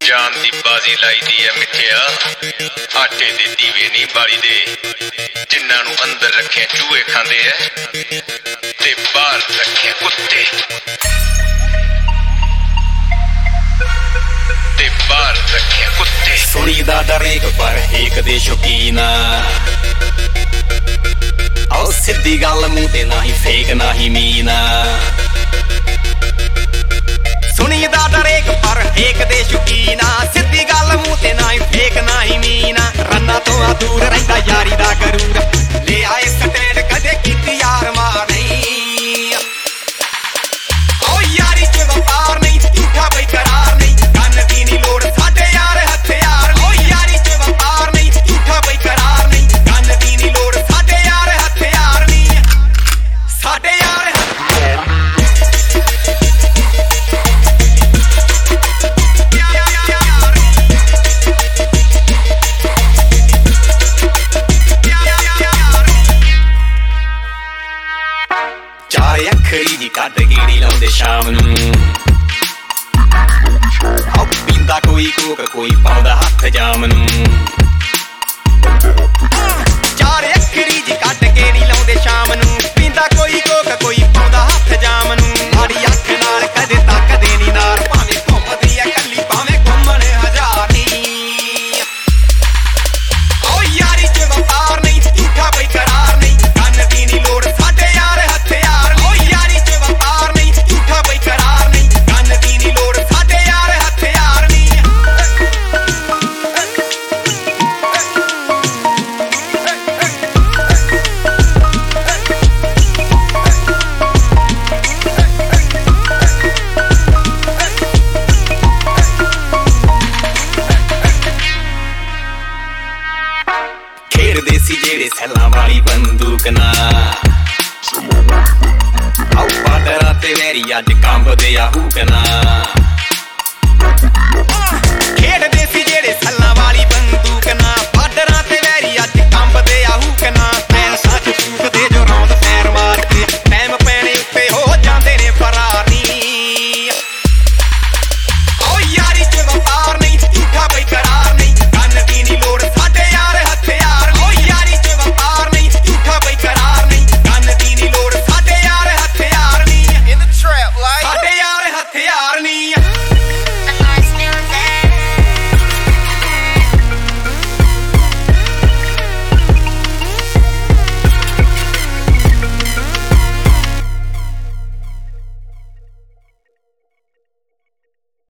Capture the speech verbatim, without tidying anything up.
जान दी बाजी लाई दी है मिठिया आटे दे दीवे नहीं बाली दे जिन्हां नूं अंदर रखे चूहे खांदे है ते बाहर रखे कुत्ते ते बाहर रखे कुत्ते। सुनीदा डरेक पर एक दे शौकीन आओ सिद्धी गल मूंह ते ना ही फेक ना ही मीन सुनीदा डरेक पर एक दे शौकीन सिद्धी गल मूंह ते ना ही फेक ना ही मीन रन्ना तो दूर रहिंदा यारी दा गरूर ले आए स्टैंड कदे कीती यार मार नहीं ओ यारी च वपार नहीं झूठा बेकरार नहीं गन दी नी लोड़ साडे यार हथियार ओ यारी च वपार नहीं झूठा बेकरार नहीं गन दी नी लोड़ साडे यार हथियार नहीं साडे यार चार अखरी जी कट गेड़ी लाउंदे शाम नूं आओ पींदा कोई कोक कोई पाउंदा हथ जाम नूं चार अखरी जी कट गेड़ी लाउंदे शाम नूं पींदा कोई कोक कोई पाउंदा हथ जाम नूं माड़ी अख नाल कदे तकदे नी नार भावें घुमदी ऐ कल्ली भावें घुमण हजार नी ओ यारी च वपार नहीं झूठा बेकरार नहीं गन दी नी लोड़ साडे यार हथियार ओ यारी च वपार नहीं झूठा बेकरार नहीं गन दी नी लोड़ साडे यार हथियार नहीं। खेड़दे सी जेड़े सैलां वाली बंदूक ना आओ पाडरा ते वैरी अज कंबदे आ हुकना